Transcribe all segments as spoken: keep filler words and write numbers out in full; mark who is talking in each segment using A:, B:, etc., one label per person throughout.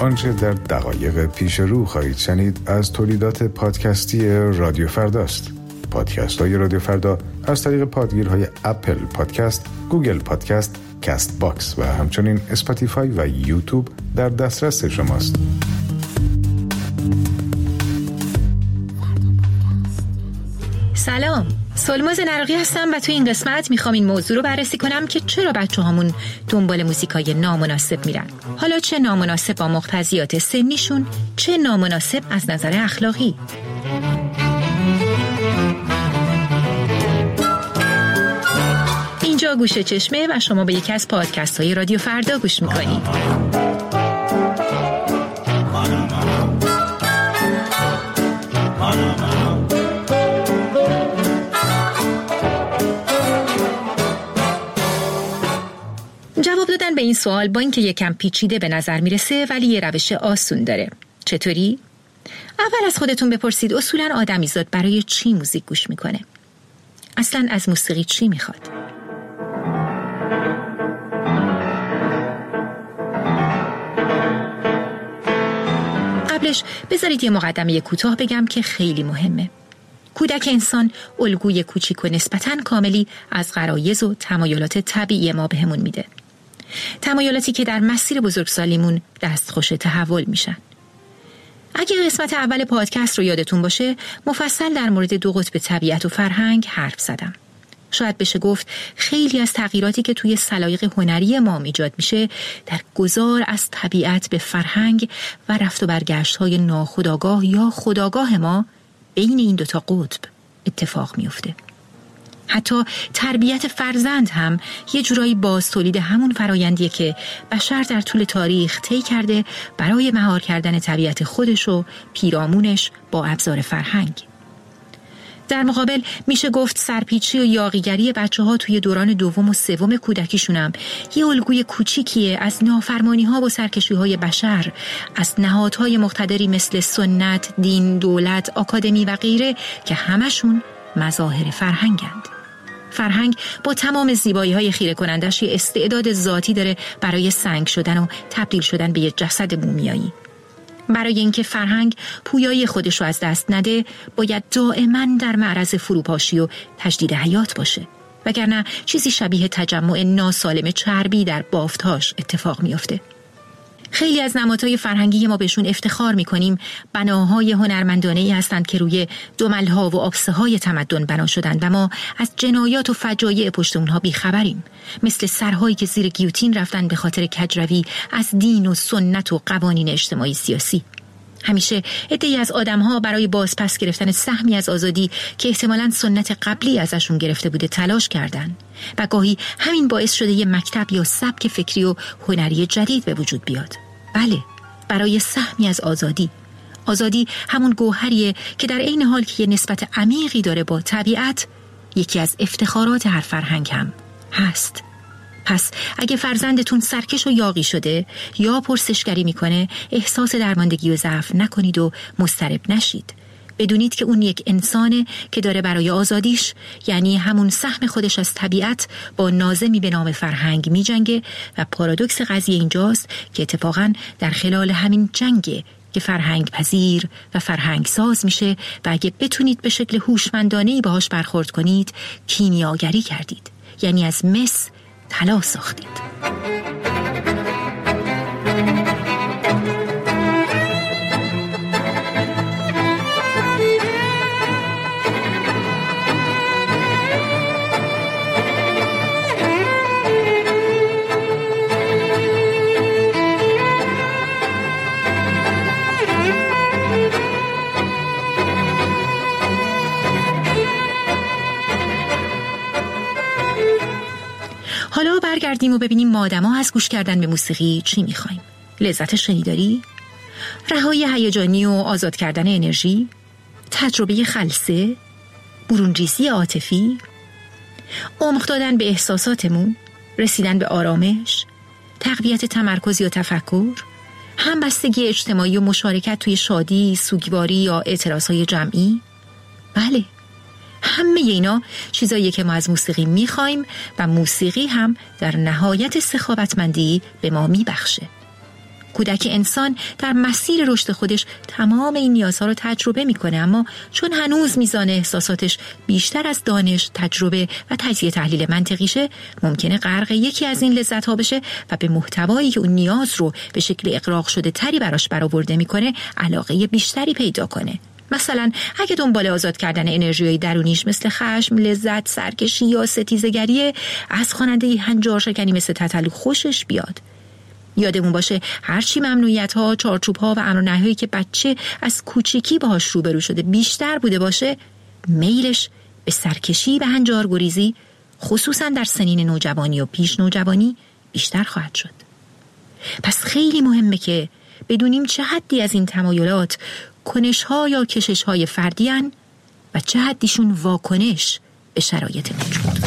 A: آنچه در دقایق پیش رو خواهید شنید از تولیدات پادکستی رادیو فرداست. پادکست های رادیو فردا از طریق پادگیرهای اپل پادکست، گوگل پادکست، کست باکس و همچنین اسپاتیفای و یوتیوب در دسترس شماست.
B: سلام، سلماز نراقی هستم و تو این قسمت میخوام این موضوع رو بررسی کنم که چرا بچه هامون دنبال موزیکای نامناسب میرن. حالا چه نامناسب با مقتضیات سنیشون، چه نامناسب از نظر اخلاقی. اینجا گوشه چشمه و شما به یکی از پادکست های رادیو فردا گوش میکنید. جواب دادن به این سوال با اینکه یکم پیچیده به نظر میرسه ولی یه روش آسون داره. چطوری؟ اول از خودتون بپرسید اصولاً آدمیزاد برای چی موزیک گوش میکنه؟ اصلاً از موسیقی چی میخواد؟ قبلش بذارید یه مقدمه کوتاه بگم که خیلی مهمه. کودک انسان الگوی کوچیک و نسبتاً کاملی از غرایز و تمایلات طبیعی ما بهمون میده. تمایلاتی که در مسیر بزرگسالیمون دستخوش تحول میشن. اگه قسمت اول پادکست رو یادتون باشه، مفصل در مورد دو قطب طبیعت و فرهنگ حرف زدم. شاید بشه گفت خیلی از تغییراتی که توی سلایق هنری ما ایجاد میشه در گذار از طبیعت به فرهنگ و رفت و برگشت‌های ناخودآگاه یا خودآگاه ما بین این دوتا قطب اتفاق میفته. حتی تربیت فرزند هم یه جورایی باز تولید همون فرایندیه که بشر در طول تاریخ طی کرده برای مهار کردن طبیعت خودش و پیرامونش با ابزار فرهنگ. در مقابل میشه گفت سرپیچی و یاغیگری بچه ها توی دوران دوم و سوم کودکیشون هم یه الگوی کوچیکیه از نافرمانی ها و سرکشی های بشر، از نهادهای مقتدری مثل سنت، دین، دولت، آکادمی و غیره که همشون مظاهر فرهنگند. فرهنگ با تمام زیبایی های خیره کنندش یه استعداد ذاتی داره برای سنگ شدن و تبدیل شدن به یه جسد مومیایی. برای اینکه فرهنگ پویایی خودش رو از دست نده، باید دائما در معرض فروپاشی و تجدید حیات باشه، وگرنه چیزی شبیه تجمع ناسالم چربی در بافتهاش اتفاق میفته. خیلی از نمادهای فرهنگی ما بهشون افتخار میکنیم، بناهای هنرمندانه‌ای هستند که روی دملها و آبسه‌های تمدن بنا شدند و ما از جنایات و فجایع پشت اونها بیخبریم، مثل سرهایی که زیر گیوتین رفتن به خاطر کجروی از دین و سنت و قوانین اجتماعی سیاسی. همیشه عده‌ای از آدم‌ها برای بازپس گرفتن سهمی از آزادی که احتمالاً سنت قبلی ازشون گرفته بوده تلاش کردن و گاهی همین باعث شده یه مکتب یا سبک فکری و هنری جدید به وجود بیاد. بله، برای سهمی از آزادی. آزادی همون گوهریه که در عین حال که یه نسبت عمیقی داره با طبیعت، یکی از افتخارات هر فرهنگ هم هست. پس اگه فرزندتون سرکش و یاغی شده یا پرسشگری میکنه، احساس درماندگی و ضعف نکنید و مضطرب نشید. بدونید که اون یک انسانه که داره برای آزادیش، یعنی همون سهم خودش از طبیعت، با ناظمی به نام فرهنگ میجنگه و پارادوکس قضیه اینجاست که اتفاقاً در خلال همین جنگه که فرهنگ پذیر و فرهنگ ساز میشه و اگه بتونید به شکل هوشمندانه‌ای باهاش برخورد کنید، کیمیاگری کردید، یعنی از مس طلا ساختید. حالا برگردیم و ببینیم ما آدم‌ها از گوش کردن به موسیقی چی می‌خوایم. لذت شنیداری؟ رهایی هیجانی و آزاد کردن انرژی؟ تجربه خلسه؟ برونریزی عاطفی؟ عمق دادن به احساساتمون؟ رسیدن به آرامش؟ تقویت تمرکز یا تفکر؟ همبستگی اجتماعی و مشارکت توی شادی، سوگواری یا اعتراضهای جمعی؟ بله، همه اینا چیزاییه که ما از موسیقی میخوایم و موسیقی هم در نهایت سخاوتمندی به ما میبخشه. کودک انسان در مسیر رشد خودش تمام این نیازها رو تجربه میکنه، اما چون هنوز میزان احساساتش بیشتر از دانش، تجربه و تجزیه تحلیل منطقیشه، ممکنه غرق یکی از این لذت‌ها بشه و به محتوایی که اون نیاز رو به شکل اغراق شده تری براش برآورده میکنه علاقه بیشتری پیدا کنه. مثلا اگه دنبال آزاد کردن انرژی‌های درونیش مثل خشم، لذت، سرکشی یا ستیزگری، از خواننده هنجارشکنی مثل تتلو خوشش بیاد. یادمون باشه هرچی ممنوعیت‌ها، چارچوب‌ها و امر و نهی‌هایی که بچه از کوچیکی باهاش روبرو شده بیشتر بوده باشه، میلش به سرکشی و هنجارگریزی خصوصا در سنین نوجوانی و پیش نوجوانی بیشتر خواهد شد. پس خیلی مهمه که بدونیم چه حدی از این تمایلات کنش‌ها یا کشش‌های فردی هن و چه حدیشون واکنش به شرایط موجود.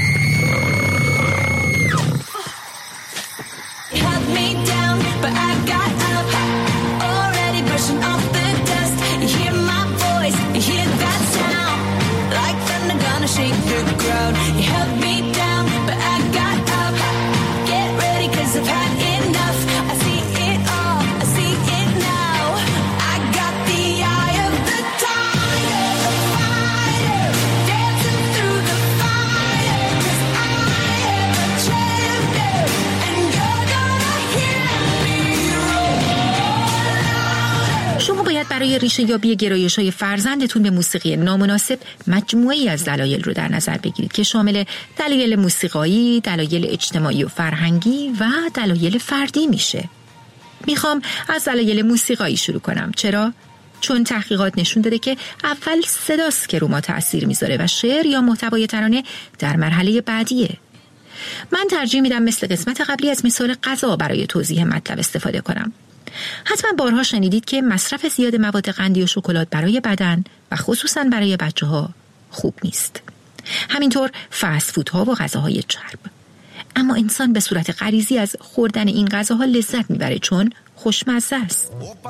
B: برای ریشه یابی گرایش‌های فرزندتون به موسیقی نامناسب مجموعه‌ای از دلایل رو در نظر بگیرید که شامل دلایل موسیقایی، دلایل اجتماعی و فرهنگی و دلایل فردی میشه. میخوام از دلایل موسیقایی شروع کنم. چرا؟ چون تحقیقات نشون داده که اول صداست که رو ما تأثیر میذاره و شعر یا محتوای ترانه در مرحله بعدیه. من ترجیح میدم مثل قسمت قبلی از مثال غذا برای توضیح مطلب استفاده کنم. حتما بارها شنیدید که مصرف زیاد مواد قندی و شکلات برای بدن و خصوصا برای بچه ها خوب نیست. همینطور فست فودها و غذاهای چرب. اما انسان به صورت غریزی از خوردن این غذاها لذت میبره چون خوشمزه است.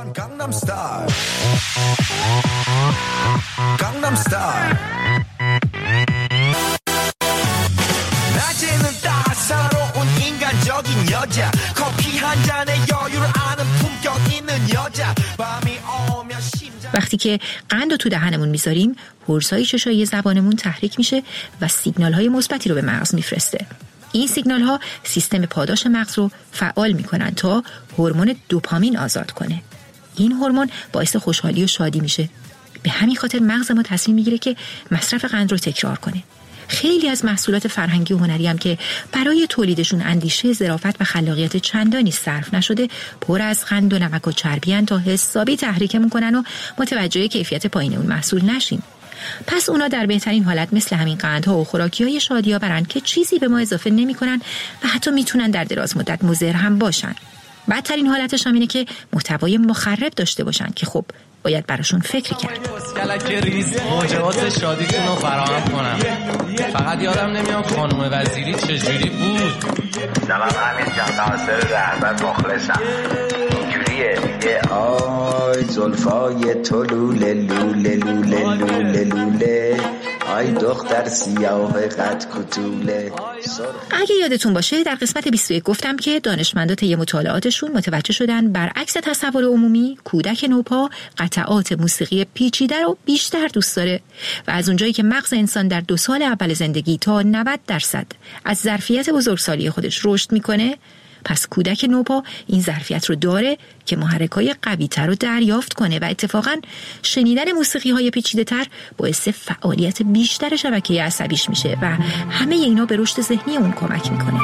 B: وقتی که قند رو تو دهنمون میذاریم، هرزهای چشایی زبانمون تحریک میشه و سیگنال های مثبتی رو به مغز میفرسته. این سیگنال ها سیستم پاداش مغز رو فعال میکنن تا هورمون دوپامین آزاد کنه. این هورمون باعث خوشحالی و شادی میشه. به همین خاطر مغز ما تصمیم میگیره که مصرف قند رو تکرار کنه. خیلی از محصولات فرهنگی و هنری هم که برای تولیدشون اندیشه، ظرافت و خلاقیت چندانی صرف نشده، پر از قند و نمک و چربی ان تا حسابی تحریکمون کنن و متوجه کیفیت پایین اون محصول نشیم. پس اونا در بهترین حالت مثل همین قندها و خوراکی‌های شادی‌آورن که چیزی به ما اضافه نمی‌کنن و حتی میتونن در دراز مدت مضر هم باشن. بدترین حالتش هم اینه که محتوای مخرب داشته باشن که خب باید براشون فکر کرد.
C: موجبات شادیتون رو فراهم کنم. فقط یادم نمیاد خانم وزیری چجوری بود.
D: سلام همین جان ناصر رهبر مخلصم. اینجوریه میگه آی زلفای تو لوله لوله لوله لوله لوله آی دختر سیاه قد کتوله.
B: اگه یادتون باشه در قسمت بیست و یک گفتم که دانشمندان طی مطالعاتشون متوجه شدن برعکس تصور عمومی کودک نوپا قطعات موسیقی پیچیده رو بیشتر دوست داره و از اونجایی که مغز انسان در دو سال اول زندگی تا نود درصد از ظرفیت بزرگسالی خودش رشد میکنه، پس کودک نوپا این ظرفیت رو داره که محرک‌های قوی‌تر رو دریافت کنه و اتفاقاً شنیدن موسیقی‌های پیچیده‌تر باعث فعالیت بیشتر شبکه عصبیش میشه و همه اینا به رشد ذهنی اون کمک میکنه.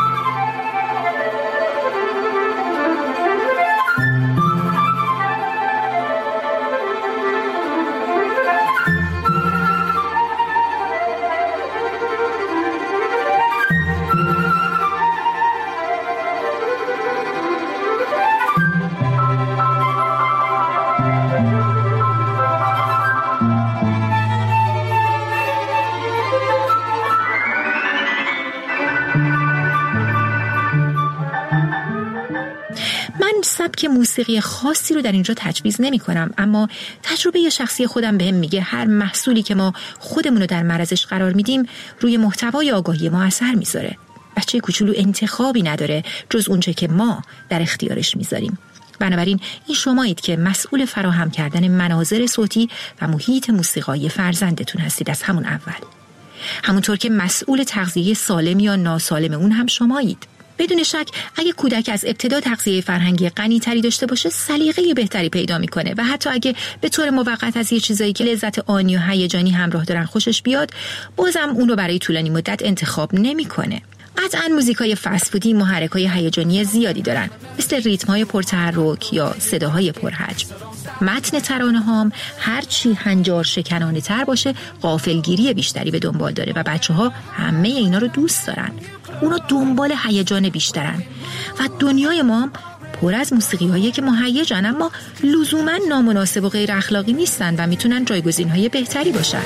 B: سبک موسیقی خاصی رو در اینجا تجویز نمی کنم، اما تجربه شخصی خودم بهم میگه هر محصولی که ما خودمون رو در معرضش قرار میدیم روی محتوای آگاهی ما اثر میذاره. بچه کوچولو انتخابی نداره جز اونچه که ما در اختیارش میذاریم. بنابراین این شمایید که مسئول فراهم کردن مناظر صوتی و محیط موسیقایی فرزندتون هستید از همون اول. همونطور که مسئول تغذیه سالم یا ناسالم اون هم شمایید. بدون شک اگه کودک از ابتدا تغذیه فرهنگی غنی‌تری داشته باشه سلیقه بهتری پیدا میکنه و حتی اگه به طور موقت از یه چیزایی که لذت آنی و هیجانی همراه دارن خوشش بیاد، بازم اون رو برای طولانی مدت انتخاب نمیکنه. قطعاً موزیکای فست فودی محرکای هیجانی زیادی دارن، مثل ریتم‌های پرتحرک یا صداهای پرحجم. متن ترانه‌هام هر چی هنجار شکنانه تر باشه، غافلگیری بیشتری به دنبال داره و بچه‌ها همه اینا رو دوست دارن. اونا دنبال هیجان بیشترن و دنیای ما هم پر از موسیقی‌هایی که مهیجن اما لزوماً نامناسب و غیر اخلاقی نیستن و میتونن جایگزین‌های بهتری باشن.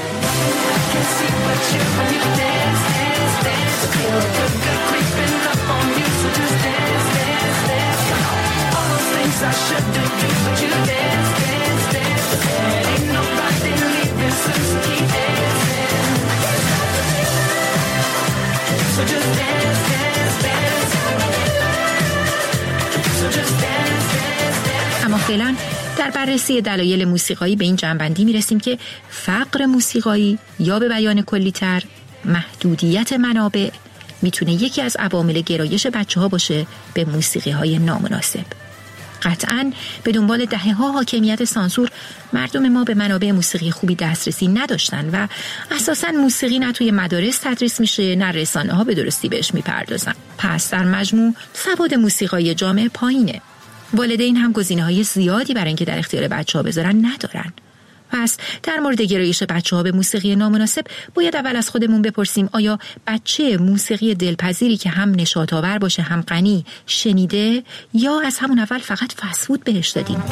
B: اما فعلا در بررسی دلایل موسیقایی به این جنبندی میرسیم که فقر موسیقایی یا به بیان کلی‌تر محدودیت منابع میتونه یکی از عوامل گرایش بچه‌ها باشه به موسیقی‌های نامناسب. قطعاً به دنبال دهه‌ها حاکمیت سانسور مردم ما به منابع موسیقی خوبی دسترسی نداشتن و اساساً موسیقی نه توی مدارس تدریس میشه نه رسانه‌ها به درستی بهش میپردازن. پس در مجموع سواد موسیقایی جامعه پایینه. والدین هم گزینه‌های زیادی برای اینکه در اختیار بچه‌ها بذارن ندارن. پس در مورد گرایش بچه‌ها به موسیقی نامناسب باید اول از خودمون بپرسیم آیا بچه موسیقی دلپذیری که هم نشاط‌آور باشه هم غنی شنیده یا از همون اول فقط فست فود بهش دادیم؟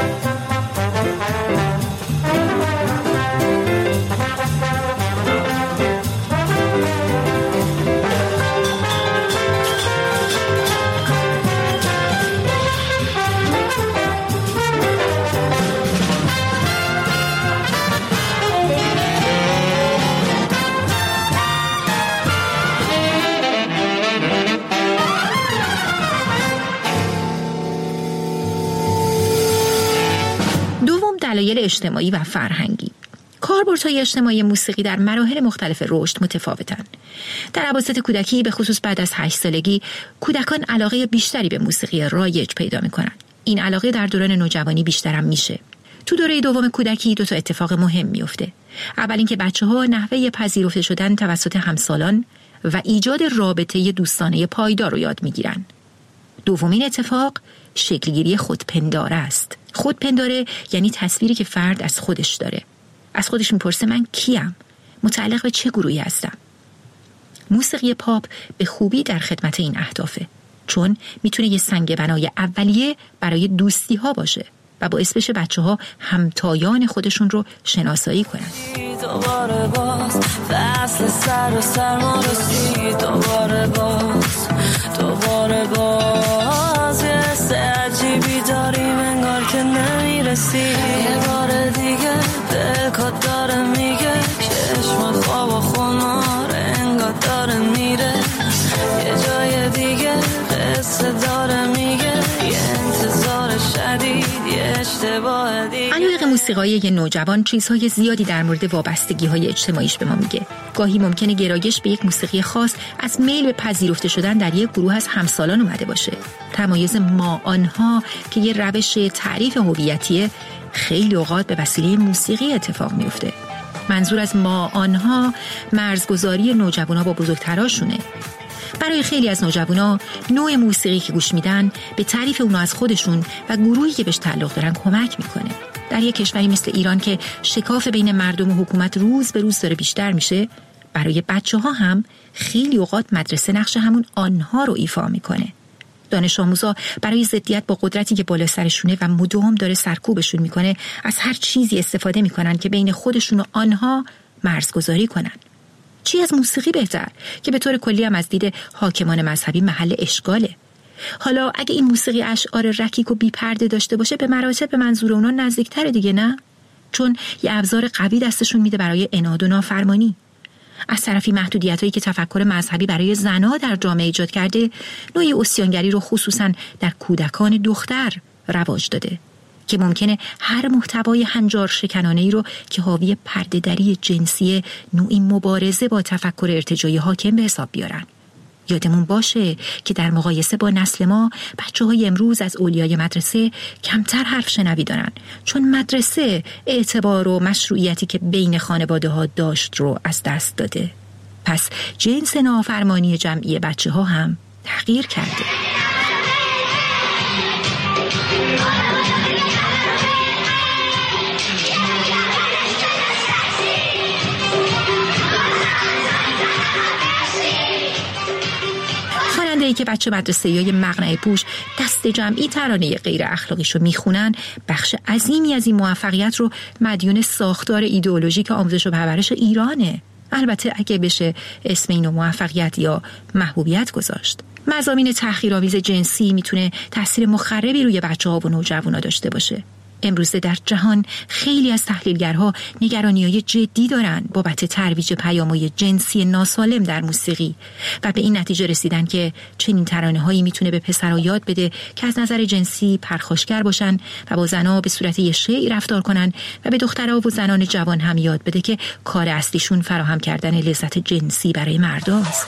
B: دلایل اجتماعی و فرهنگی. کاربردهای اجتماعی موسیقی در مراحل مختلف رشد متفاوتن. در اواسط کودکی به خصوص بعد از هشت سالگی کودکان علاقه بیشتری به موسیقی رایج پیدا میکنن. این علاقه در دوران نوجوانی بیشترم میشه. تو دوره دوم کودکی دو تا اتفاق مهم میفته. اول اینکه بچه‌ها نحوه پذیرفته شدن توسط همسالان و ایجاد رابطه دوستانه پایدار رو یاد میگیرن. دومین اتفاق شکلگیری خودپنداره است. خودپنداره یعنی تصویری که فرد از خودش داره. از خودش میپرسه من کیم؟ متعلق به چه گروهی هستم؟ موسیقی پاپ به خوبی در خدمت این اهدافه، چون میتونه یه سنگ بنای اولیه برای دوستی ها باشه و باعث بشه بچه ها همتایان خودشون رو شناسایی کنن.
E: دوباره باز فصل سر و سرما رسید، دوباره باز دوباره باز یه حس عجیبی داریم انگار که نمیرسی. یه بار دیگه دلکات داره میگه چشم خواب و خمار انگار داره میره. یه جای دیگه قصه داره میگه یه انتظار شدید یه اشتباه دیگه.
B: انواع موسیقایی یه نوجوان چیزهای زیادی در مورد وابستگی‌های اجتماعیش به ما میگه. گاهی ممکنه گرایش به یک موسیقی خاص از میل به پذیرفته شدن در یک گروه از همسالان اومده باشه. تمایز ما آنها که یه روش تعریف هویتیه خیلی اوقات به وسیله موسیقی اتفاق میفته. منظور از ما آنها مرزگذاری نوجوانا با بزرگتراشونه. برای خیلی از نوجوانا نوع موسیقی که گوش میدن به تعریف اونا از خودشون و گروهی که بهش تعلق دارن کمک میکنه. در یک کشوری مثل ایران که شکاف بین مردم و حکومت روز به روز داره بیشتر میشه، برای بچه ها هم خیلی اوقات مدرسه نقش همون آنها رو ایفا میکنه. دانش آموزا برای ضدیت با قدرتی که بالا سرشونه و مدام داره سرکوبشون میکنه از هر چیزی استفاده میکنن که بین خودشون و آنها مرزگذاری کنن. چی از موسیقی بهتر که به طور کلی هم از دید حاکمان مذهبی محل اشغاله. حالا اگه این موسیقی اشعار رکیک و بی پرده داشته باشه به مراتب به منظور اونا نزدیکتره دیگه، نه؟ چون یه ابزار قوی دستشون میده برای عناد و نافرمانی. از طرفی محدودیت‌هایی که تفکر مذهبی برای زن‌ها در جامعه ایجاد کرده، نوعی عصیانگری رو خصوصاً در کودکان دختر رواج داده که ممکنه هر محتوای هنجار شکنانه‌ای رو که حاوی پرده‌دری جنسی نوعی مبارزه با تفکر ارتجاعی حاکم به حساب بیارن. یادمون باشه که در مقایسه با نسل ما بچه‌های امروز از اولیای مدرسه کمتر حرف شنوی دارن، چون مدرسه اعتبار و مشروعیتی که بین خانواده‌ها داشت رو از دست داده. پس جنس نافرمانی جمعی بچه‌ها هم تغییر کرده. خواننده‌ای که بچه مدرسه‌ای مقنعه پوش دست جمعی ترانه غیر اخلاقیشو میخونن، بخش عظیمی از این موفقیت رو مدیون ساختار ایدئولوژیک آموزش و پرورش ایرانه. البته اگه بشه اسم اینو موفقیت یا محبوبیت گذاشت. مضامین تحقیرآمیز جنسی میتونه تأثیر مخربی روی بچه‌ها و نوجوانا داشته باشه. امروزه در جهان خیلی از تحلیلگرها نگرانی‌های جدی دارن بابت ترویج پیام‌های جنسی ناسالم در موسیقی و به این نتیجه رسیدن که چنین ترانه‌هایی میتونه به پسرها یاد بده که از نظر جنسی پرخاشگر باشن و با زن‌ها به صورت یه شیء رفتار کنن و به دخترها و زنان جوان هم یاد بده که کار اصلیشون فراهم کردن لذت جنسی برای مرداست.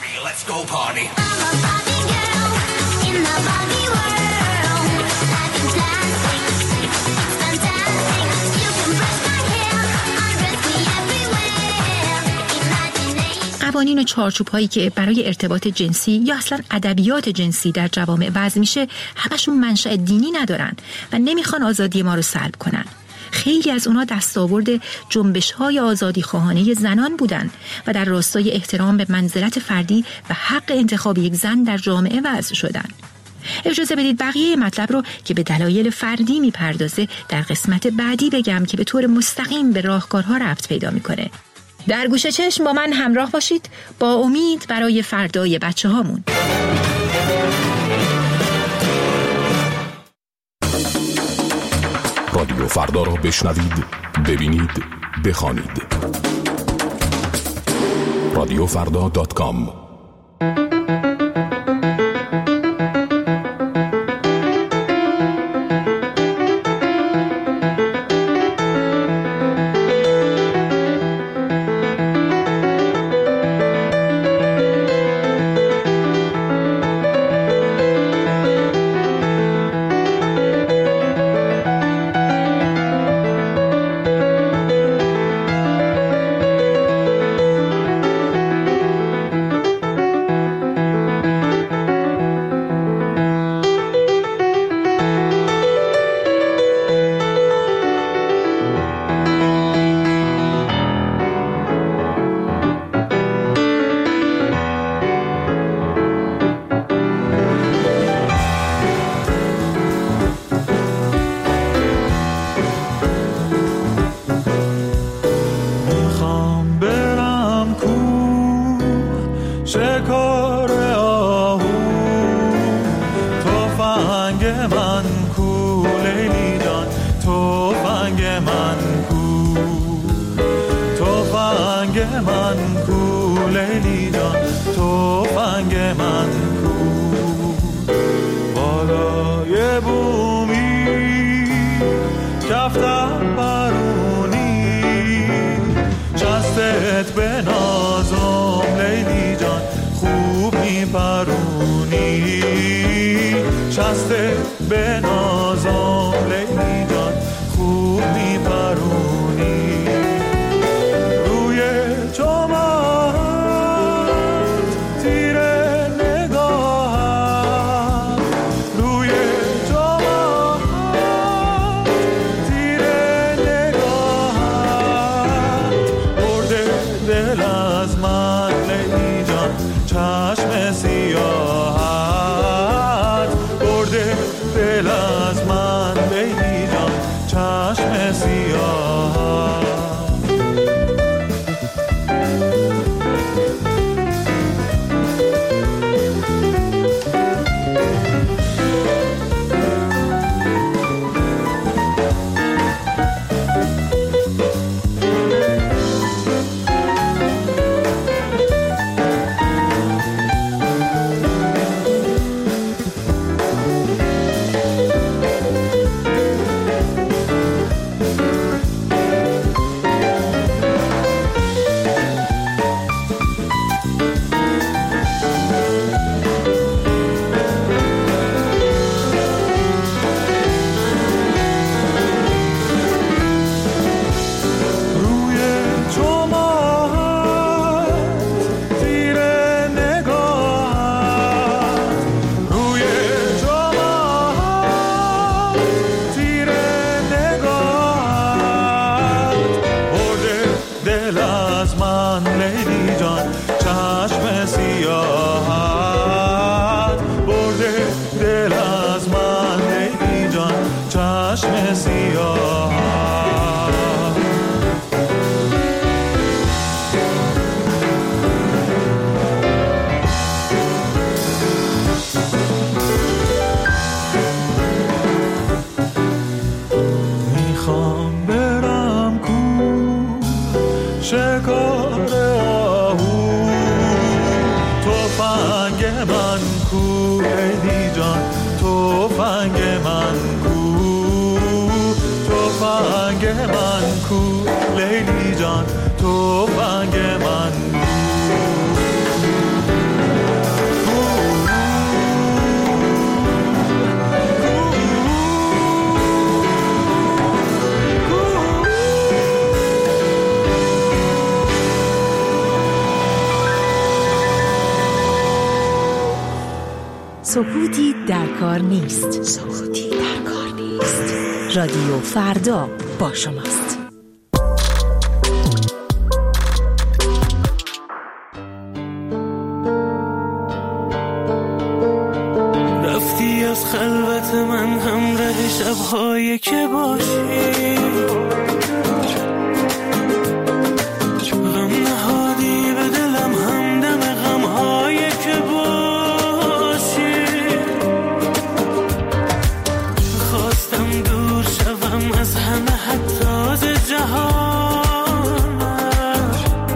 B: قوانین و چارچوب‌هایی که برای ارتباط جنسی یا اصلا ادبیات جنسی در جوامع وضع میشه همشون منشأ دینی ندارن و نمیخوان آزادی ما رو سلب کنن. خیلی از اونا دستاورد جنبش‌های آزادیخواهانه زنان بودن و در راستای احترام به منزلت فردی و حق انتخاب یک زن در جامعه وضع شدن. اجازه بدید بقیه مطلب رو که به دلایل فردی میپردازه در قسمت بعدی بگم که به طور مستقیم به راهکارها ربط پیدا میکنه. در گوشه چشم با من همراه باشید با امید برای فردای بچه هامون.
F: رادیو فردا رو بشنوید، ببینید، بخوانید. رادیو فردا دات کام.
G: چشم سیاحت برده دلم از من لیلی جان چشم سیاهت برده دل از من لیلی جان چشم سیاهت. شکار آهو تفنگ من کو لیلی جان تفنگ من کو تفنگ من کو لیلی جان تفنگ من
B: سکوتی در کار نیست. سکوتی در کار نیست. رادیو فردا با شماست.
E: رفتی از خلوت من همراه شب‌هایی که باشی، غم نهادی به دلم همدم غم‌هایی که باشی. از همه حتی ز جهانم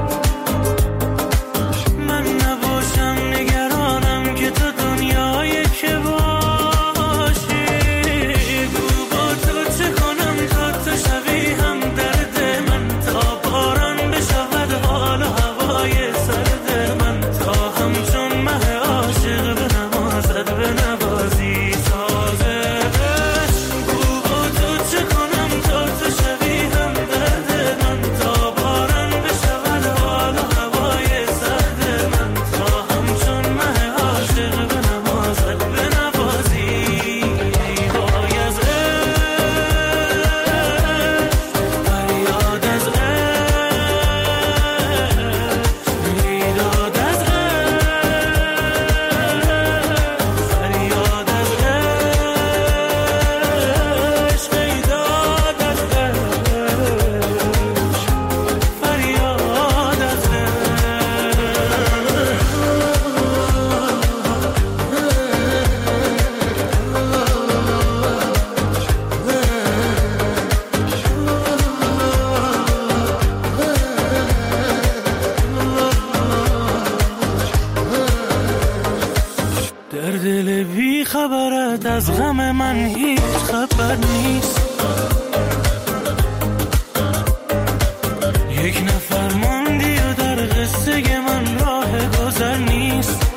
E: من نباشم نگرانم که تو دنیایی که باشی. گو با تو چه کنم تا تو شوی هم درد من، تا باران بشود حال و هوای سرد من، تا همچون مه عاشق به نمازت به نوازی سازه. از غم من هیچ خبر نیست، یک نفر ماندی و در قصه من راه گذر نیست.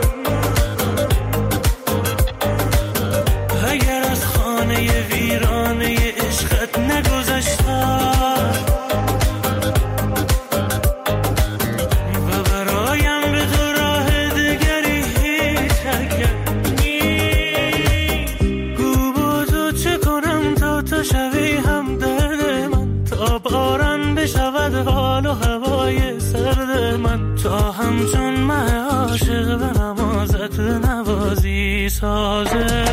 E: اگر از خانه ویرانه عشقت نگذشتم و برایم به تو راه دگری هیچ اگر شوی هم درد من، تا باران بشود حال و هوای سرد من، تا همچون مه عاشق به نمازت نوازی سازه.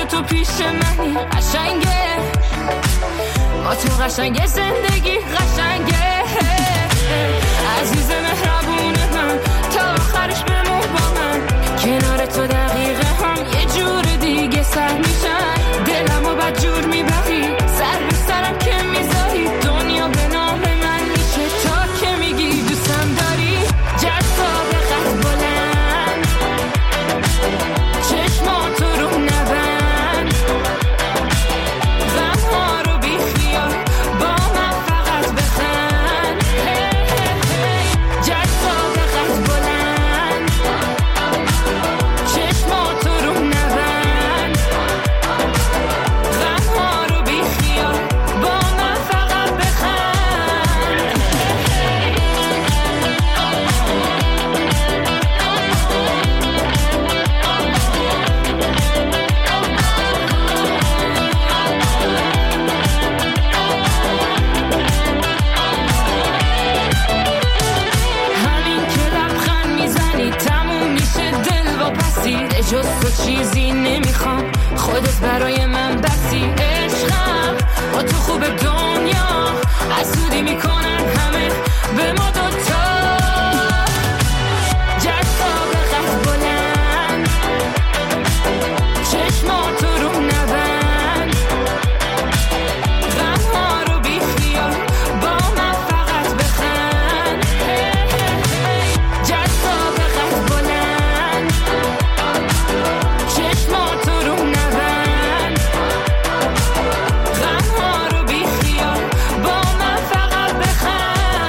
E: تو پیش منی قشنگه، با تو قشنگه زندگی قشنگه. عزیز مهربون من تا آخرش بمون با من، کنار تو دقیقه هم یه جور دیگه سر میشن. دلمو بد جور میبری سر به سرم که میذاری، دنیا به نام من میشه تا که میگی دوستم داری. جذاب قد بلند چشماتو رو نبند، غمها رو بی خیال با من فقط بخند. جذاب قد بلند چشماتو رو نبند، غمها رو بی خیال با من فقط بخند. همین که لبخند میزنی تموم میشه دل و پسی، جز تو چیزی نمیخوام خودت برای من بسی. عشقم با تو خوب دنیا حسودی میکنن همه به ما دوتا. جذاب قد بلند چشماتو رو نبند، غمها رو بی خیال با من فقط بخند. جذاب قد بلند چشماتو رو نبند، غمها رو بی خیال با من فقط بخند.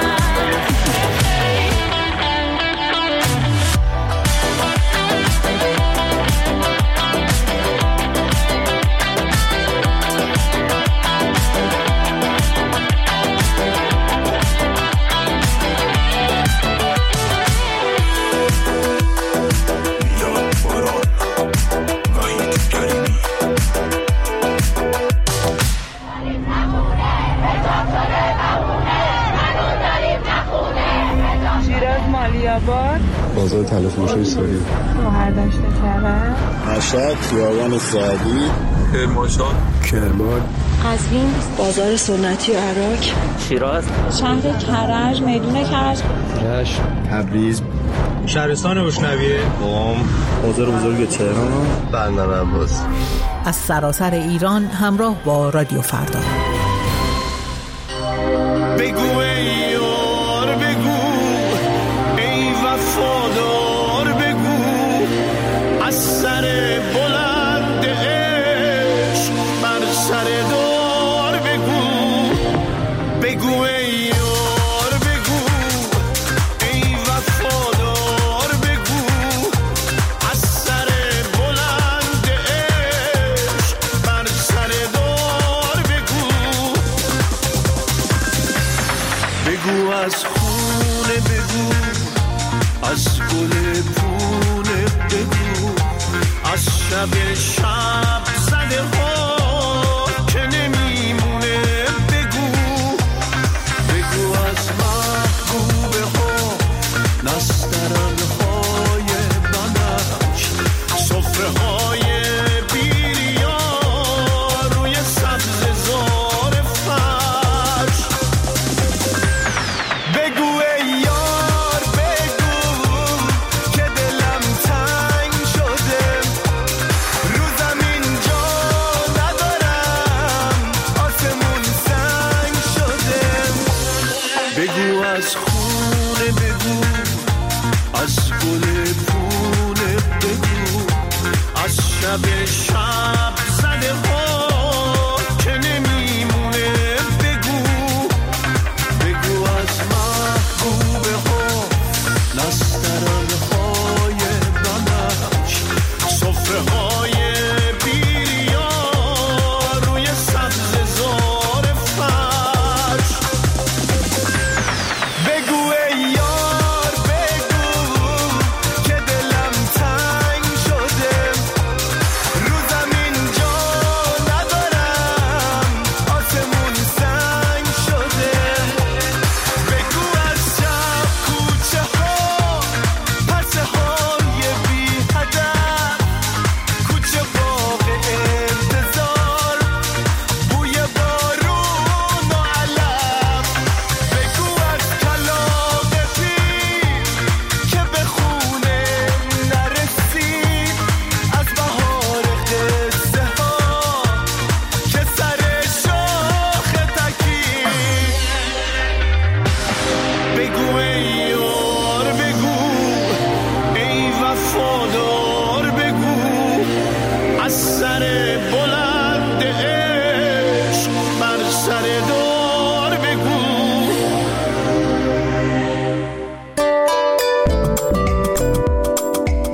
H: شیراز مالیاباد،
I: بازار تلفروشی ساری،
H: شهردشت کرد،
I: مشهد خیابان سعدی، کرمانشاه، کرمان،
H: قزوین، بازار سنتی عراق،
J: شیراز،
H: شهر کرج، میدون کرج،
I: رشت، تبریز،
K: شهرستان اشنویه،
I: قم، بازار بزرگ تهران، بندر عباس.
L: از سراسر ایران همراه با رادیو فردا.
M: بگو ای یار بگو، ای وفادار بگو، از سر بلند عشق بر سر دار بگو. بگو ای یار بگو، ای وفادار بگو، از سر بلند عشق بر سر دار بگو. بگو از خونه بگو، از گل پونه بگو، از شب شب زده ها که نمیمونه بگو. بگو از محبوبه ها نسترن های بنفش، صفره های بیریا روی سبز زار فرش. بگو ای یار بگو که دلم تنگ شده، رو زمین جا ندارم، آسمون سنگ شده. بگو از خونه بگو، از گل پونه بگو، از شب شب زده ها که نمیمونه بگو. بگو از محبوبه ها نسترن های بنفش، صفره های بیریا روی سبز زار فرش. بگو ای یار بگو که دلم تنگ شده،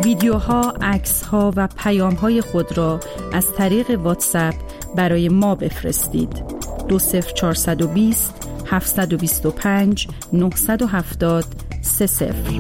J: ویدیوها، عکس‌ها و پیام‌های خود را از طریق واتساپ برای ما بفرستید. دو صفر چهارصد و بیست هفتصد و بیست و پنج نهصد و هفتاد سه صفر.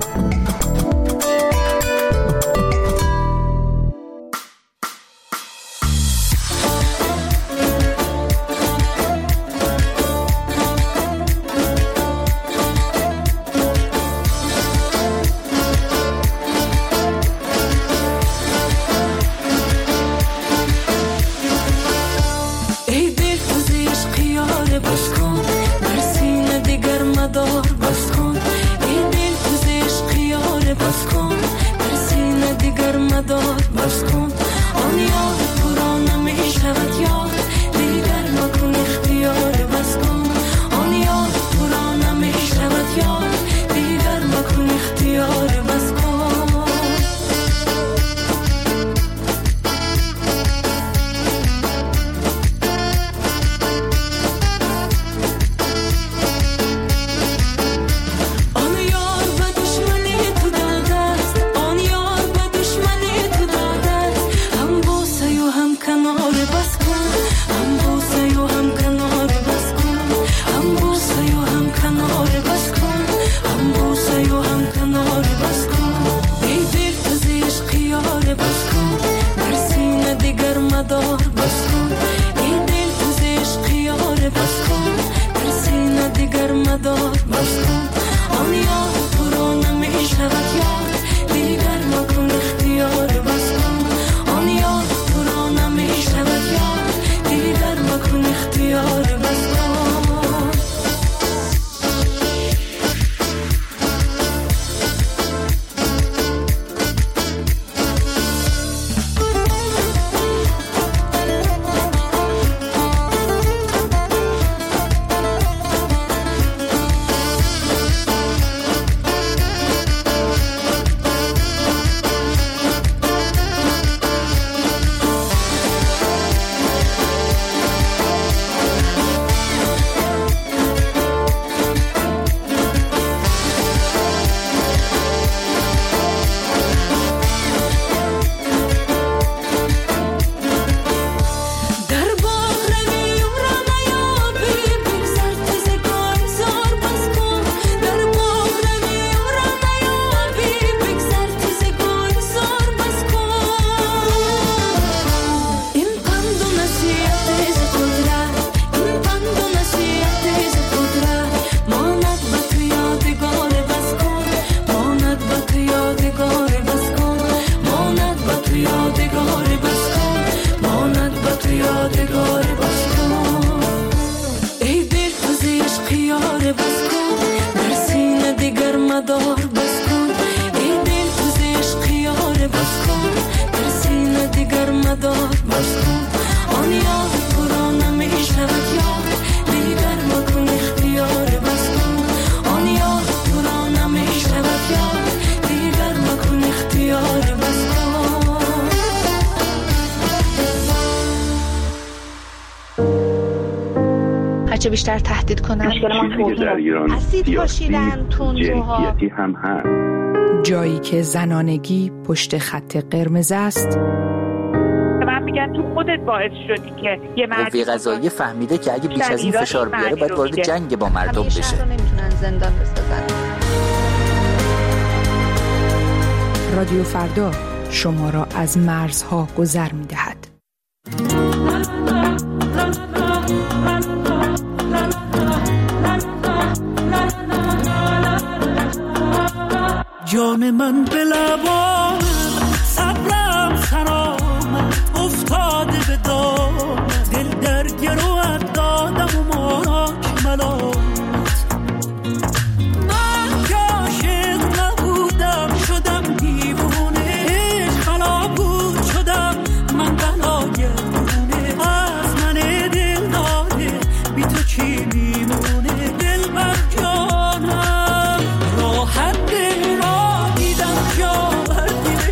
N: هرچه بیشتر تهدید کنن
O: چیزی که در ایران سیاسی جنسیتی هم هست.
L: جایی که زنانگی پشت خط قرمز است.
P: من میگن تو خودت باعث شدی که یه مرد
Q: قوه قضاییه فهمیده که اگه بیش از این فشار بیاره باید وارد جنگ با مردم بشه.
N: همیشه رو نمیتونن زندان بسازن.
L: رادیو فردا شما را از مرزها گذر میدهد.
M: جان من به لبان صبرم خرامم افتاده به دام دل در گروهت دادم و ماراک ملامت من که عاشق نبودم شدم دیوونه خلا بود شدم من بلاگردونه از من دل داده بی تو چی میمونه دل بر جانم راحت دل را دیدم جا بر دل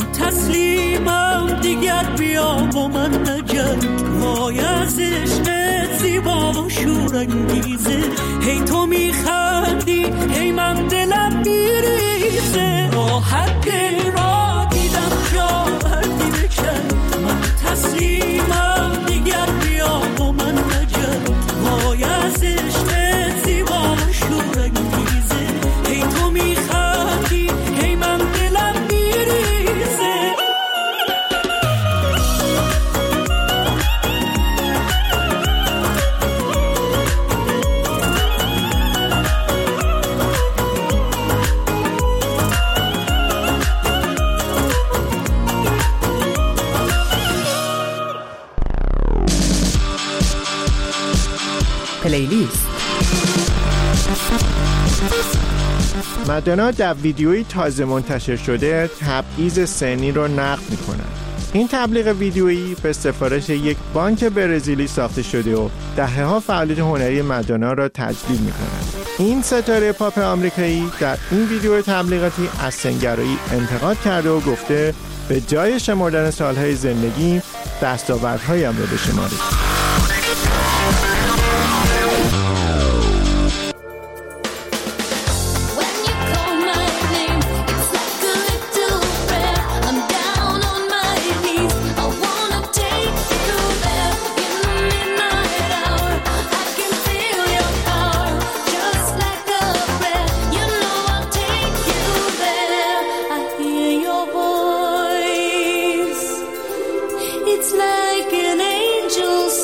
M: تسلیمم دیگر بیا با من نگرد وای از عشقت زیبا و شورانگیزه هی تو میخندی هی من دلم میریزه راحت دل را دیدم جا بردی بکن من تسلیمم دیگر بیا با من نگرد وای از عشقت زیبا و شورانگیزه هی تو میخندی هی من دلم میریزه
R: پلیلیست.
S: مادونا در ویدیویی تازه منتشر شده تبعیض سنی رو نقد می‌کند. این تبلیغ ویدیویی به سفارش یک بانک برزیلی ساخته شده و دهه‌ها فعالیت هنری مادونا را تجلیل می‌کند. این ستاره پاپ آمریکایی در این ویدیو تبلیغاتی از سنگرایی انتقاد کرده و گفته به جای شمردن سالهای زندگی دستاوردهایم را بشمارید.
E: It's like an angel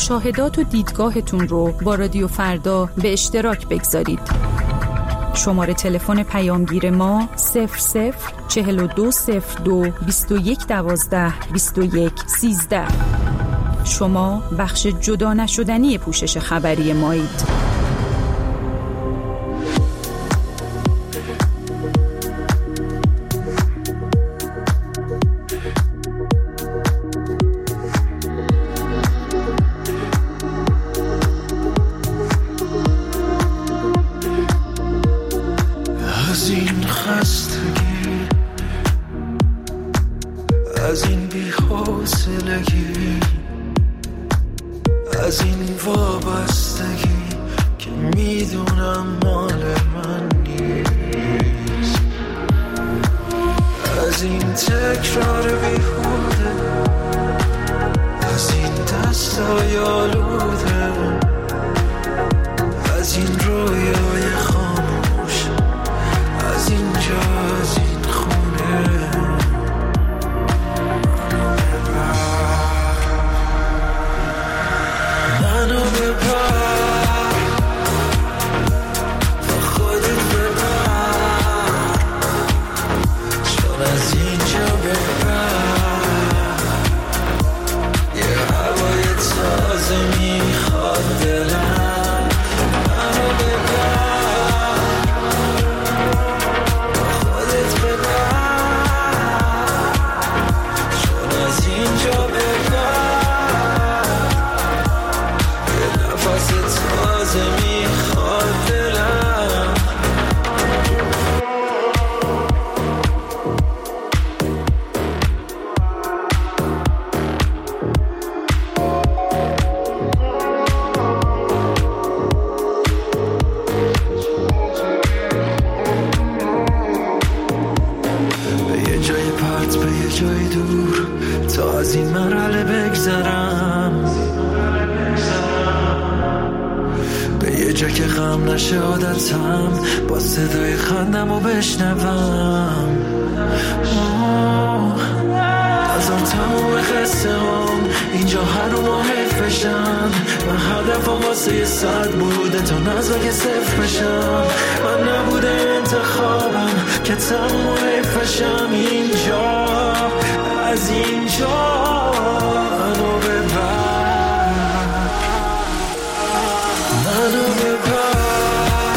J: مشاهدات و دیدگاهتون رو با رادیو فردا به اشتراک بگذارید. شماره تلفن پیامگیر ما صفر صفر چهل و دو صفر دو بیست و یک دوازده بیست و یک سیزده. شما بخش جدا نشدنی پوشش خبری مایید.
M: از این خستگی، از این بی‌حوصلگی، از این وابستگی که میدونم مال من نیست، از این تکرار بیهوده، از این دستای آلوده، از این رویای خاموش، از اینجا، از این خونه. منو ببر، با خودت ببر، چون از اینجا ببر، یه هوای تازه میخواد دلم. منو ببر، با خودت ببر، چون از اینجا ببر، یه نفس تازه میخواد دلم. به یه جای پرت، به یه جای دور، تا از این مرحله بگذرم، به یه جا که غم نشه عادتم، با صدای خندم و بشنوم. آه، از آن تمام قصه هم اینجا هر رو ما حیف بشن. من هدفم واسه یه صد بوده تا نزد که صفر بشم. من نبوده انتخابم که تمام و حیف بشم. اینجا، از اینجا منو ببر، منو ببر،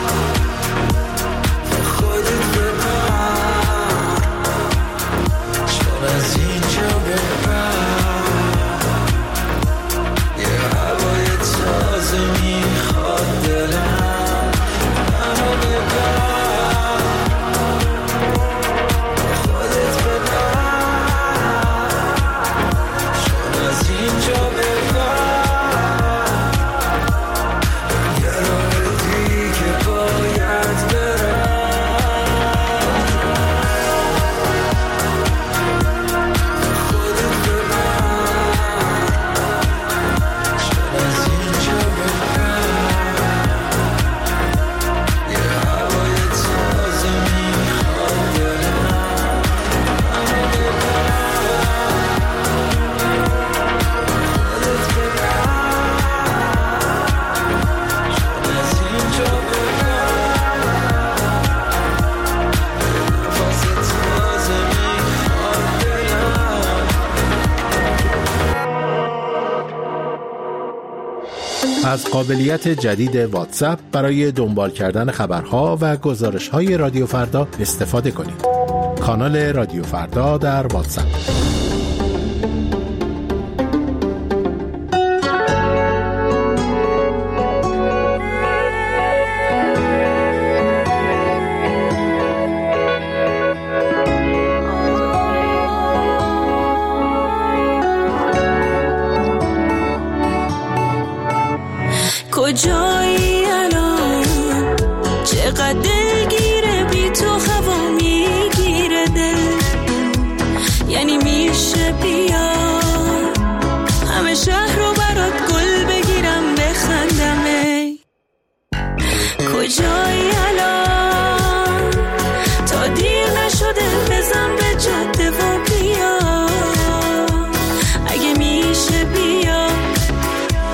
M: با خودت ببر، چون از اینجا ببر، یه هوای تازه میخواد دلم. منو ببر، با خودت ببر، چون از اینجا ببر، یه راه دیگه باید برم. با خودت ببر، چون از اینجا ببر، یه هوای تازه میخواد دلم. منو ببر، خودت ببر، چون از اینجا ببر، نفس تازه میخواد دلم.
R: از قابلیت جدید واتساپ برای دنبال کردن خبرها و گزارش‌های رادیو فردا استفاده کنید. کانال رادیو فردا در واتساپ.
E: کجایی الان؟ چقدر دلگیره بی تو هوا میگیره دل. یعنی میشه بیا همه شهر رو برات گل بگیرم بخندم. ای کجایی الان؟ تا دیر نشده بزن به جاده و بیا. اگه میشه بیا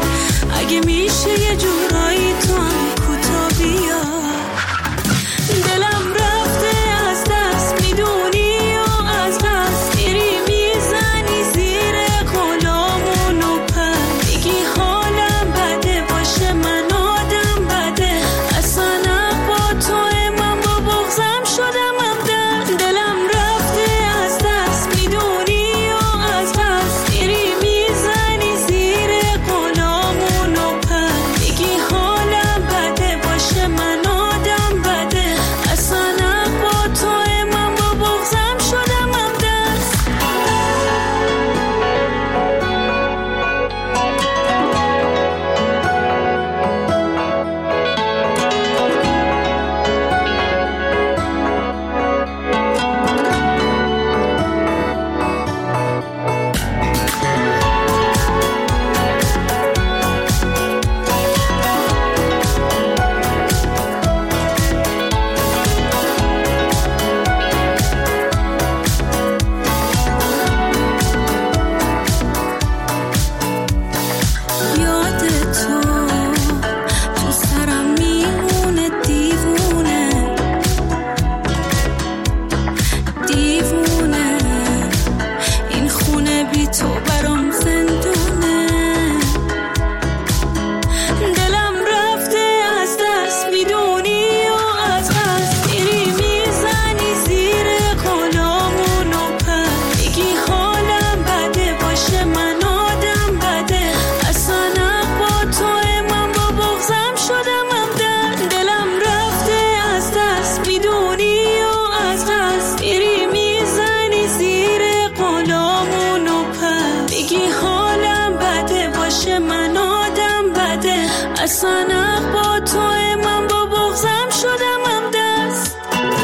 E: سنق با توی من با بغضم شدم هم دست.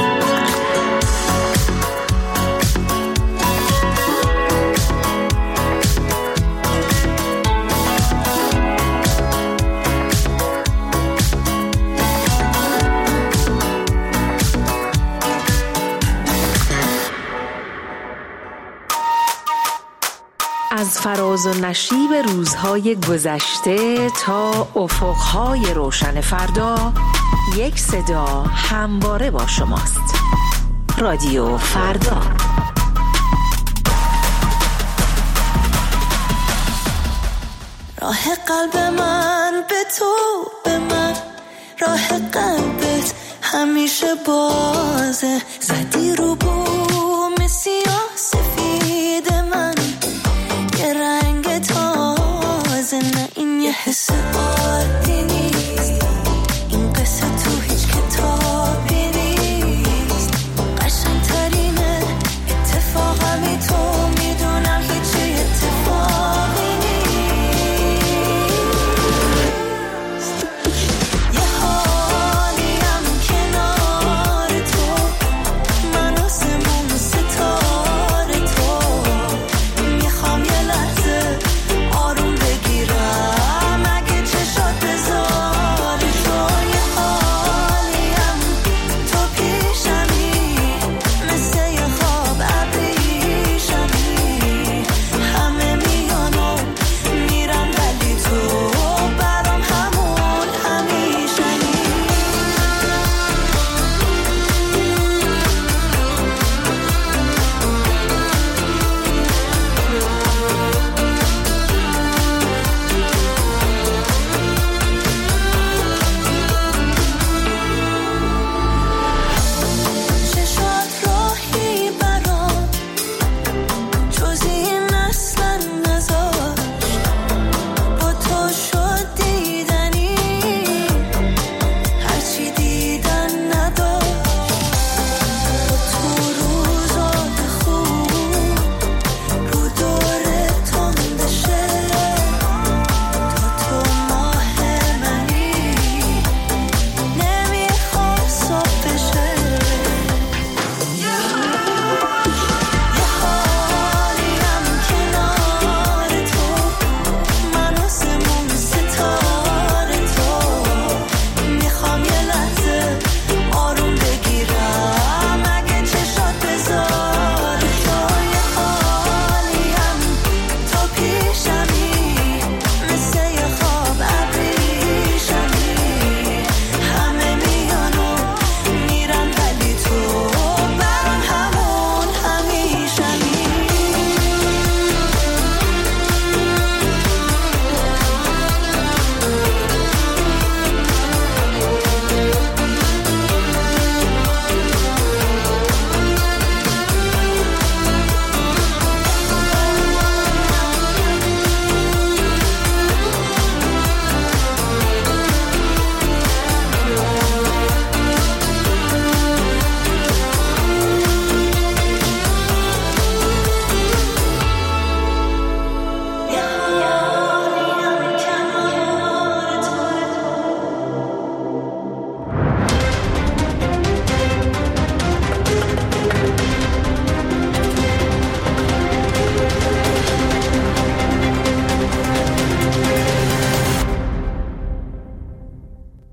L: از فراز و نشیب روزهای گذشته تا افقهای روشن فردا، یک صدا همواره با شماست. رادیو فردا.
E: راه قلب من به تو، به من راه قلبت همیشه بازه. زدی رو